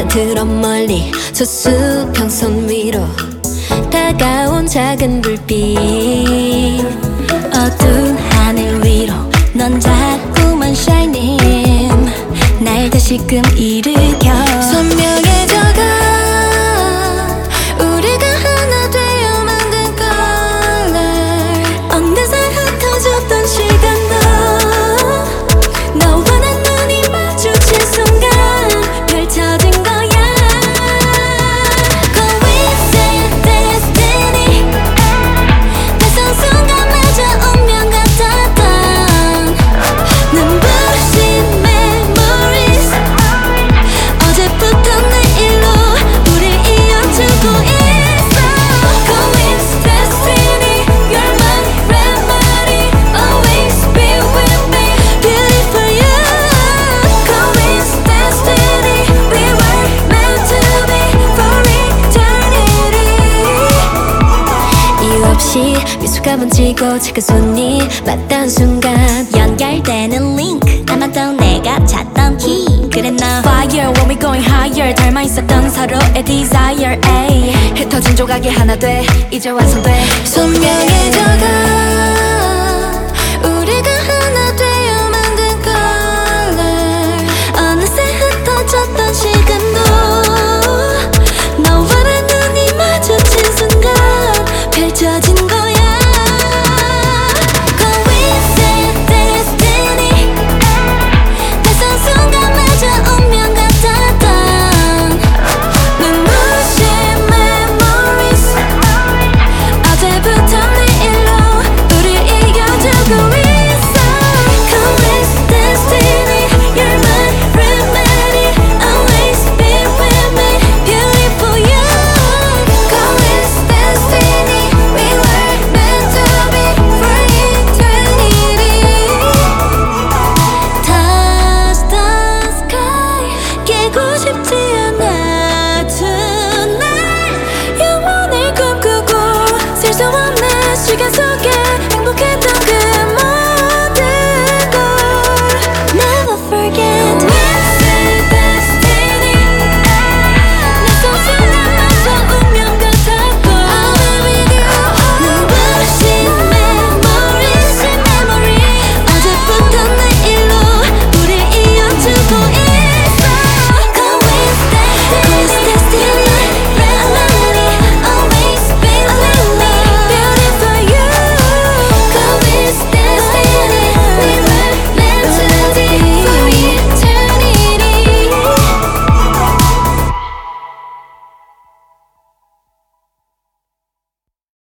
드럼 멀리 저 수평선 위로 다가온 작은 불빛 어두운 하늘 위로 넌 자꾸만 shining 날 다시금 일으켜 선명해져가 우리가 하나 되어 만든 color 어느새 흩어졌던 시간도 너와 난 눈이 마주친 순간 펼쳐진 거야 Coincidence destiny 낯선 순간마저 운명 같았던 눈부신 memories 어제부터 내일로 우릴 이어주고 있어 Coincidence destiny You're my remedy Always be with me Believe for you Coincidence destiny We were meant to be for eternity 이유 없이 미소가 번지고 작은 손이 맞닿은 순간 연결되는 링크 남았던 내가 찾던 키 그래 나 Fire when we going higher 닮아 있었던 서로의 desire ay. 흩어진 조각이 하나 돼 이제 완성돼 선명해져가